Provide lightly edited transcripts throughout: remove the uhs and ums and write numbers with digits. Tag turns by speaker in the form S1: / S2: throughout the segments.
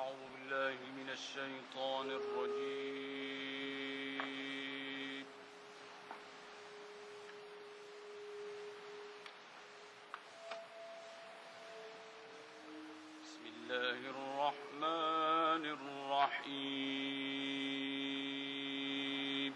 S1: أعوذ بالله من الشيطان الرجيم. بسم الله الرحمن الرحيم.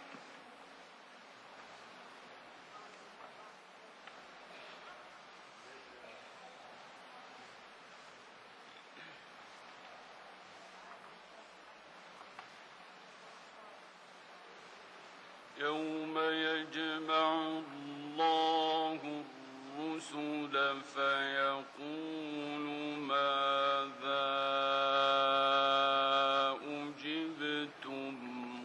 S1: يوم يجمع الله الرسل فيقول ماذا أجبتم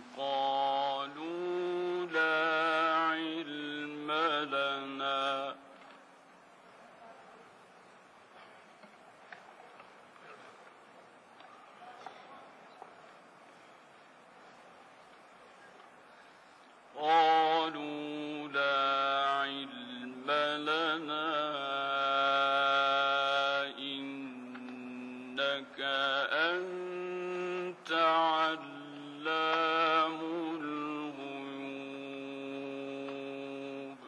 S1: قالوا لا علم لنا إنك أنت علام الغيوب.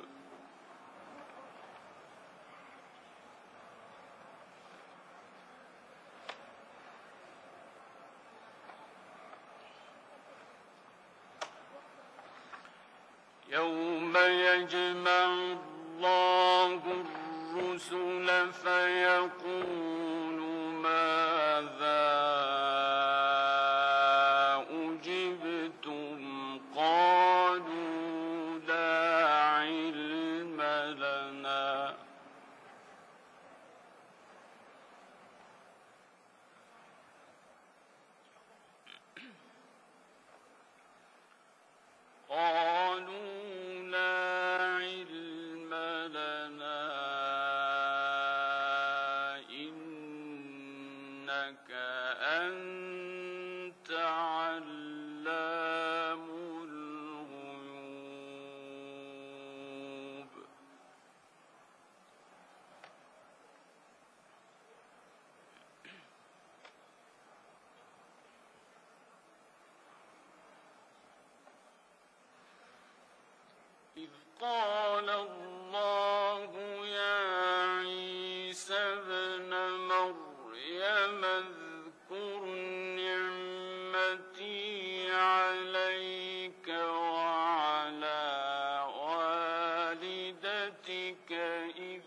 S1: يوم يجمع الله الرسل فيقول ماذا أجبتم قالوا لا علم لنا إنك أنت علام الغيوب. إذ قال الله يا عيسى ابن مريم اذكر نعمتي عليك وعلى والدتك إذ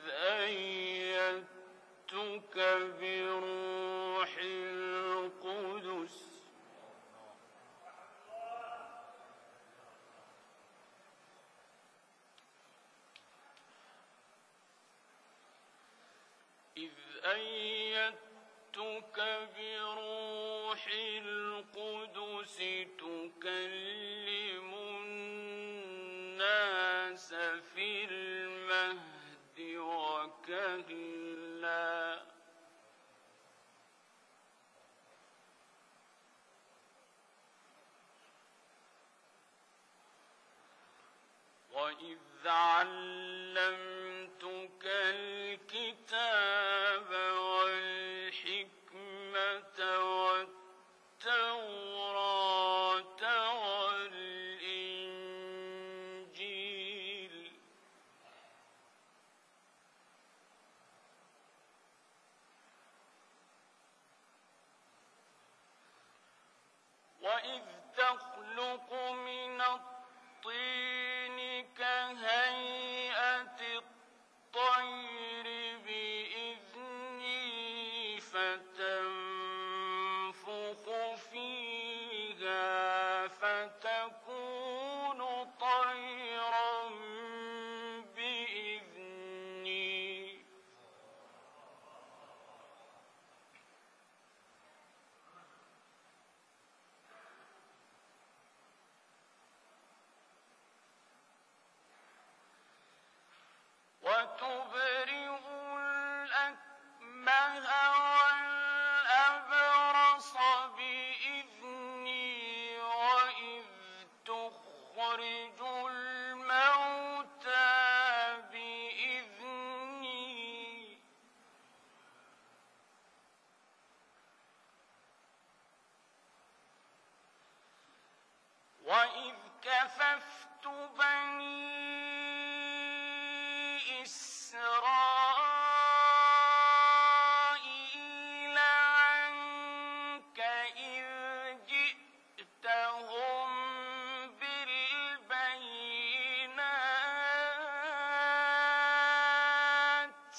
S1: أيدتك بروح القدس تكلم الناس في المهد وكهلا وإذ علمتك الكتاب والحكمة والتوراة والإنجيل وإذ تخلق من الطين كهيئة الطير بإذني فتنفخ فيها فتكون طيرا بإذني وتبرئ الأكمه والأبرص بإذني وإذ تخرج الموتى بإذني كففت بني إسرائيل عنك إذ جئتهم بالبينات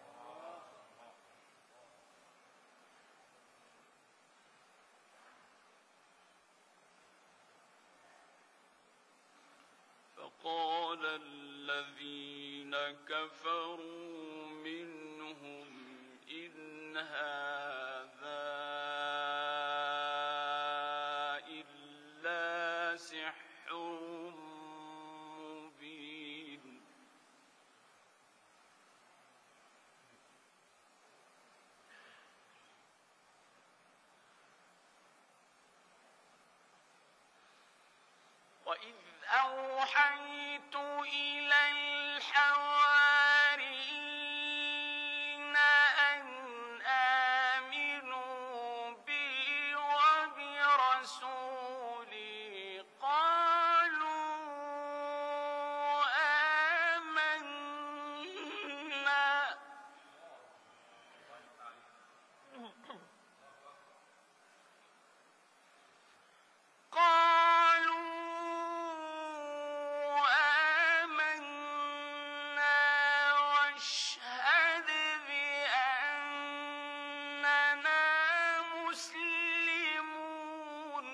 S1: فقال الذين كفروا منهم إن هذا إلا سحر مبين وإذ أوحيت إلى الحواريين أن آمنوا بي وبرسولي قالوا آمنا واشهد بأننا مسلمون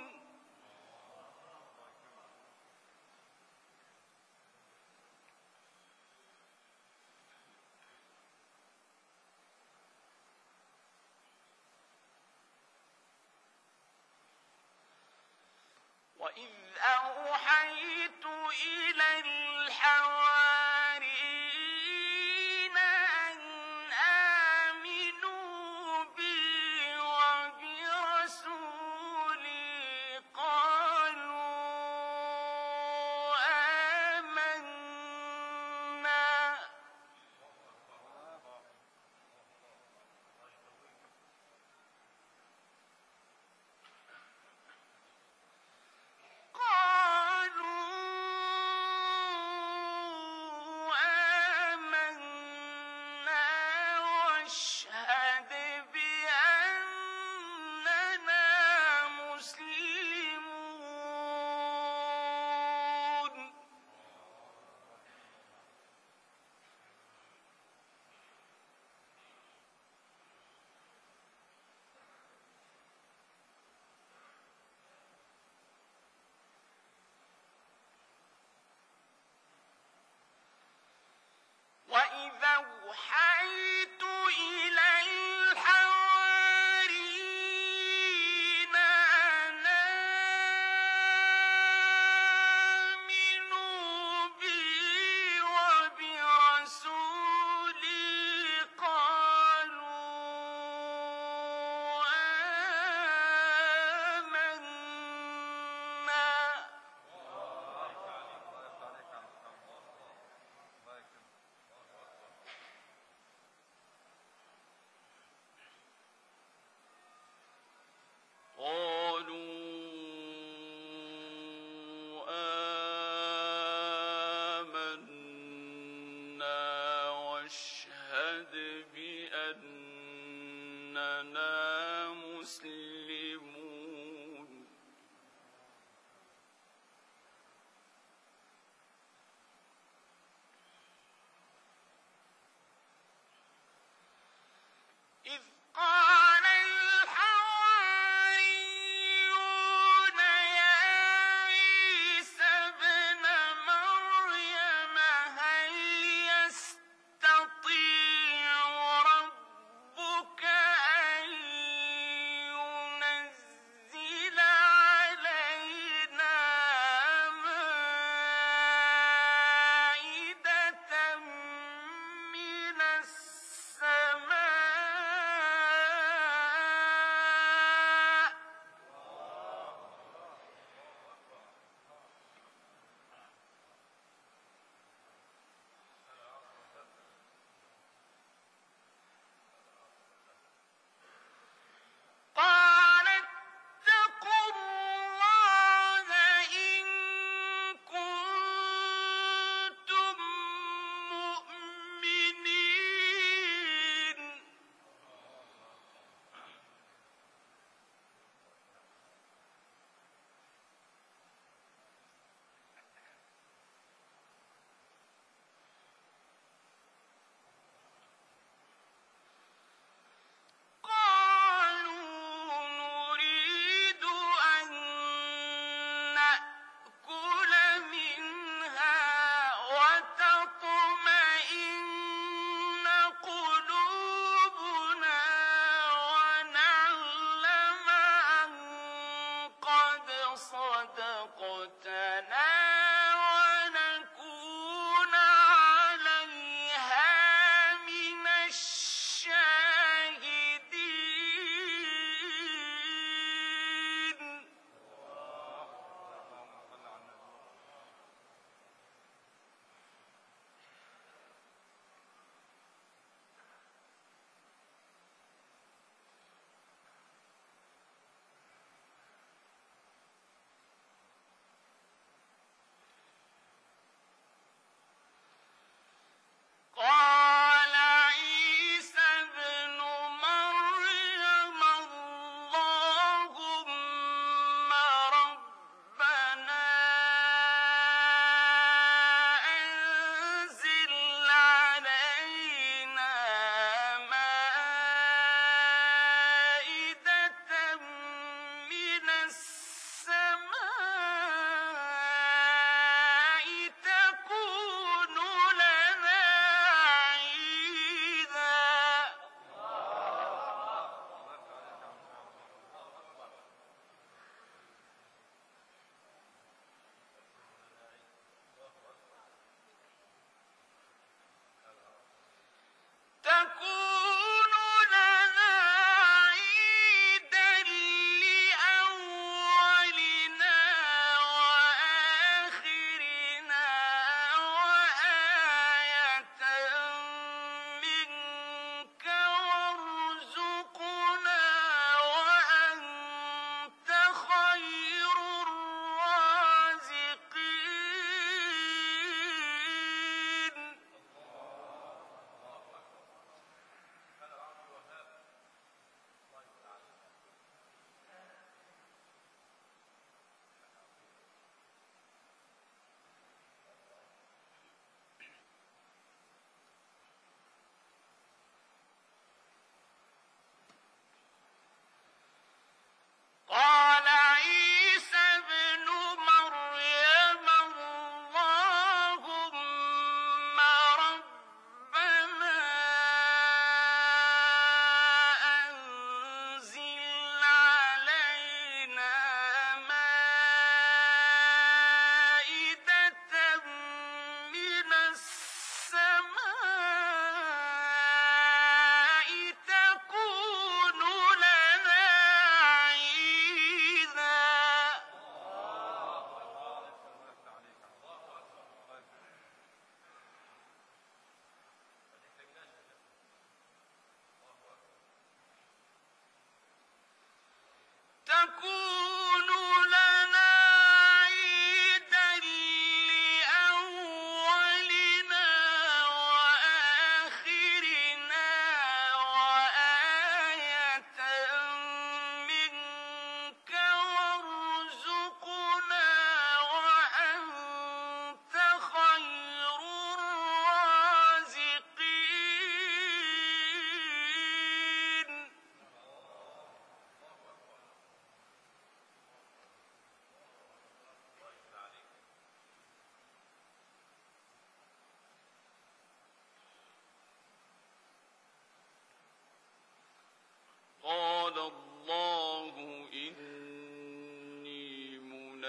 S1: وإذ أوحيت إلى الحواريين أن آمنوا بي وبرسولي قالوا آمنا واشهد بأننا مسلمون وإذا أوحيت إلى الحواريين أن آمنوا بي وبرسولي قالوا آمنا واشهد بأننا مسلمون إذ قال الحواريون يا عيسى ابن مريم هل يستطيع ربك أن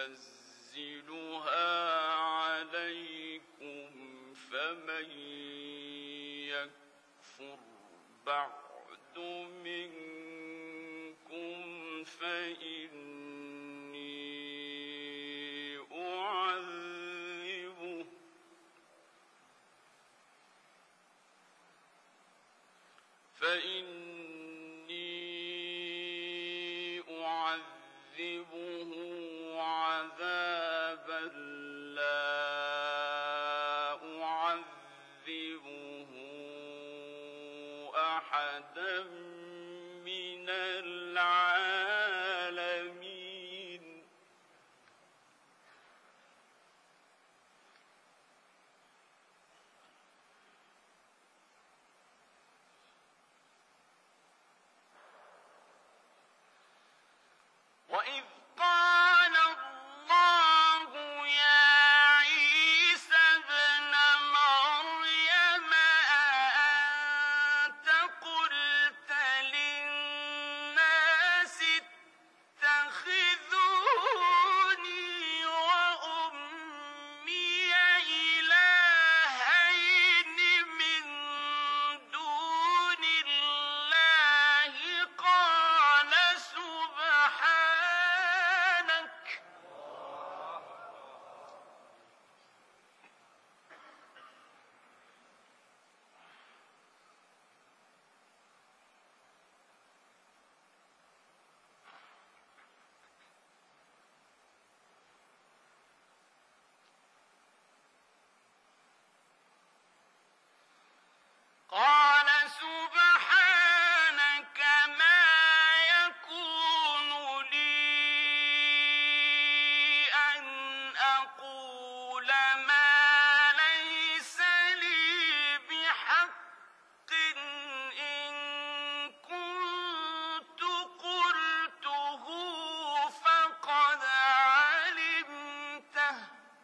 S1: ينزلها عليكم فمن يكفر بعد منكم فإني أعذبه عذابا لا أعذبه أحدا من العالمين. وإذ قال الله يا عيسى ابن مريم أأنت قلت للناس اتخذوني وأمي إلهين من دون الله قال سبحانك قال سبحانك ما يكون لي أن أقول ما ليس لي بحق إن كنت قلته فقد علمته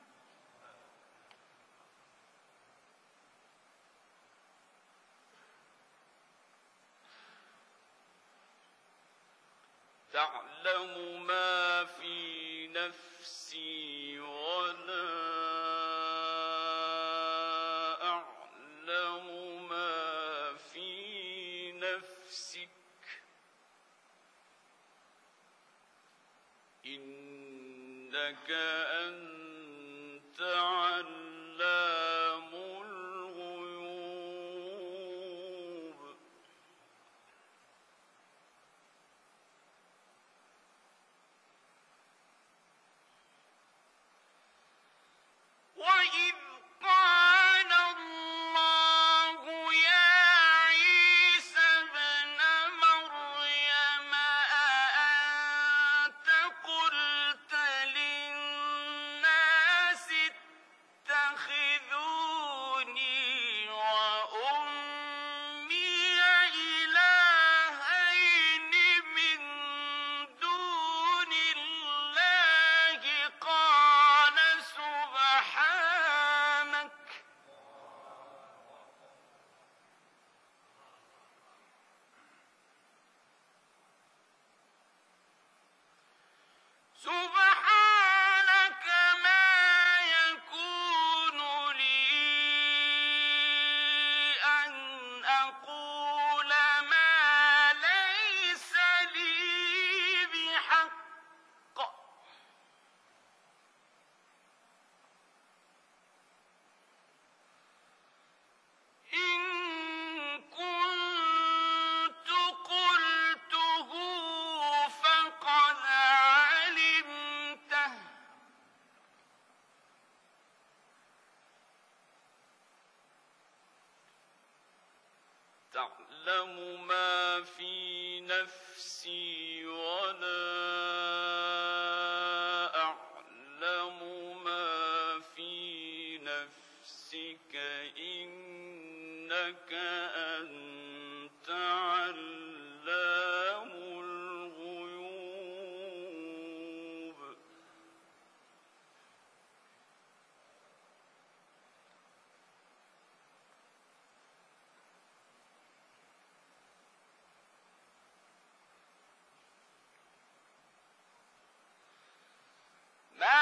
S1: تعلم ما في نفسي ولا أعلم ما في نفسك إنك أنت علام الغيوب. وإذ قال الله يا عيسى ابن مريم أأنت قلت للناس اتخذوني وأمي إلهين من دون الله قال سبحانك سبحانك ما يكون لي أن أقول ما ليس لي بحق إن كنت قلته فقد علمته تعلم ما في نفسي ولا أعلم ما في نفسك إنك أنت علام الغيوب. ما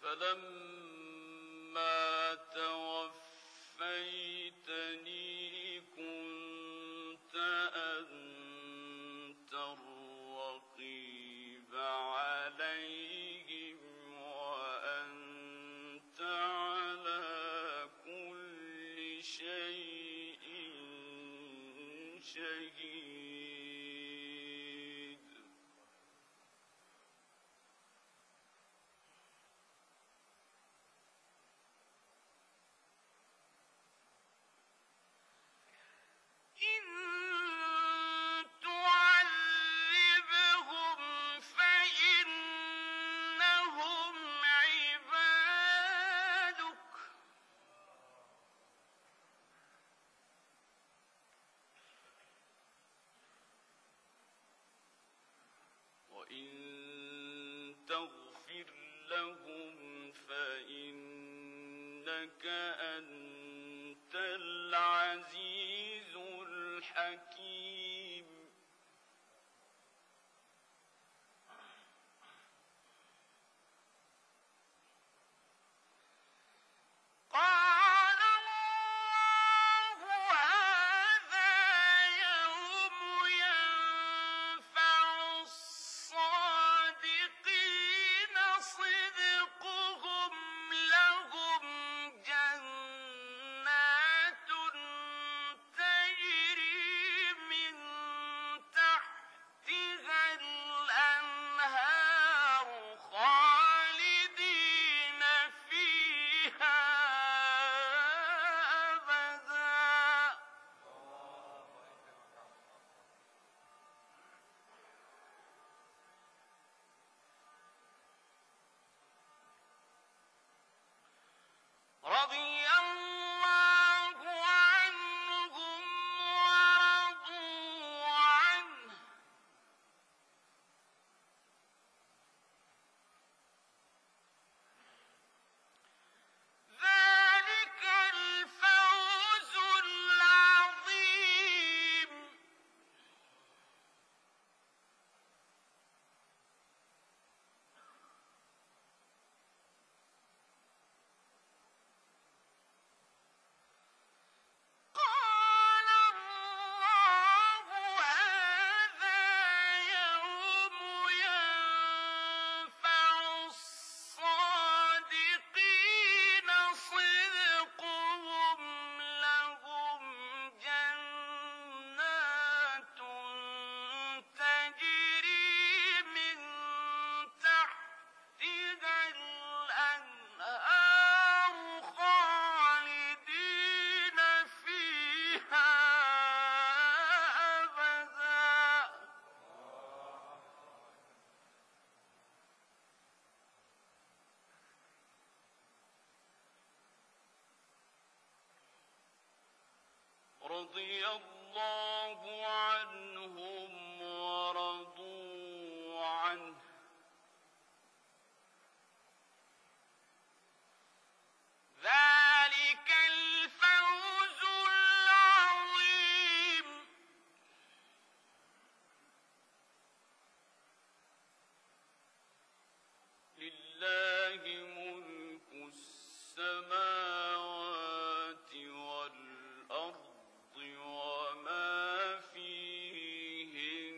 S1: فلما توفيتني كنت أنت الرقيب عليهم وأنت على كل شيء شهيد. إن تعذبهم فإنهم عبادك وإن تغفر لهم فإنك أنت العزيز الحكيم. قال الله هذا يوم ينفع الصادقين صدقهم لهم جنات تجري من تحتها الأنهار خالدين فيها أبدا. رضي الله عنهم ورضوا عنه ذلك الفوز العظيم. قال الله هذا يوم ينفع الصادقين صدقهم لهم جنات تجري من تحتها الأنهار خالدين فيها أبدا. رضي الله عنهم ورضوا عنه ذلك الفوز العظيم. لله ملك السماوات والأرض وما فيهن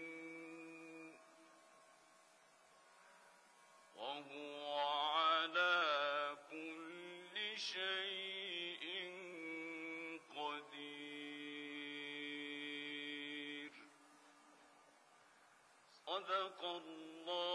S1: وهو على كل شيء قدير. صدق الله